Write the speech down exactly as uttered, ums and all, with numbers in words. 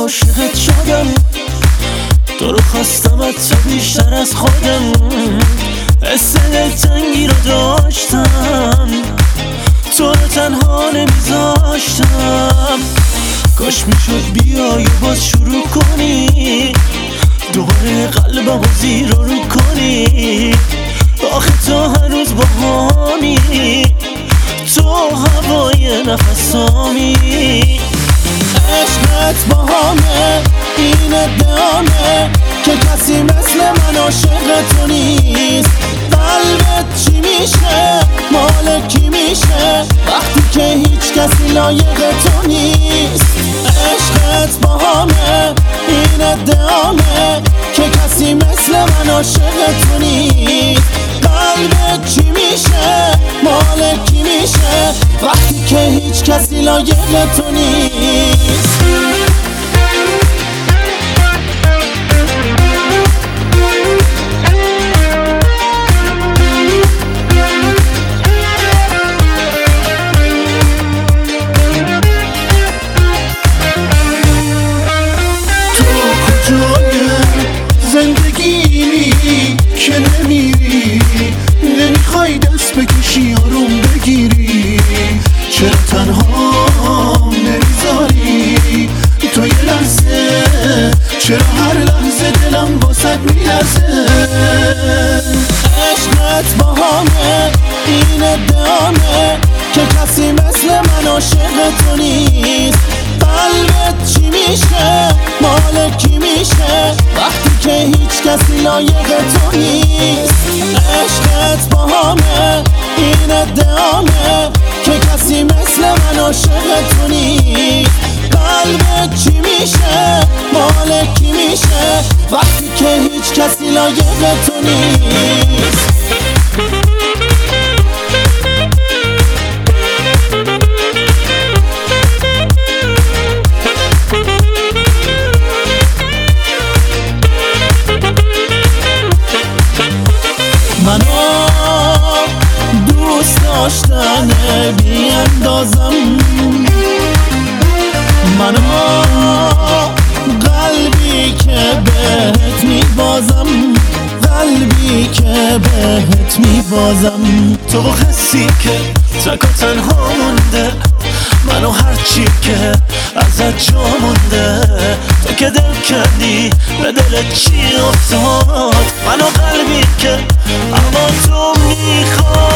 عاشقت شدم، تو رو خواستم حتی بیشتر از خودم. حس دلتنگی رو داشتم، تو رو تنها نمیذاشتم. کاش میشد بیای باز شروع کنی، دوباره قلبم رو زیر رو کنی. آخه تو هنوز باهامی، تو هوای نفسامی. عشقت باهامه، این ادعامه که کسی مثل من عاشق تو نیست. قلبت چی میشه، مال کی میشه وقتی که هیچ کسی لایق تو نیست. عشقت باهامه، این ادعامه که کسی مثل من عاشق تو نیست. قلبت چی میشه، مال کی میشه وقتی که هیچ کسی لایق تو نیست. زندگی که نمیری، نمیخوای دست بکشی آروم بگیری. چرا تنها نمیذاری تو یه لحظه، چرا هر لحظه دلم واسد میلرزه. عشقت باهامه، این ادعامه که کسی مثل من عاشق تو نیست. قلبت چی میشه، مال کی میشه وقتی که هیچ کسی لایق تو نیست. عشقت باهامه، این ادعامه که کسی مثل من عاشق تو نیست. قلبت چی میشه، مال کی میشه وقتی که هیچ کسی لایق تو نیست. منو دوست داشتنه بی اندازم، منو قلبی که بهت میبازم، قلبی که بهت میبازم. تو حسی که تک و تنها مونده، منو هرچی که ازت جا مونده. تو که دل کردی به دل چی افتاد، منو قلبی که اما تو میخواد.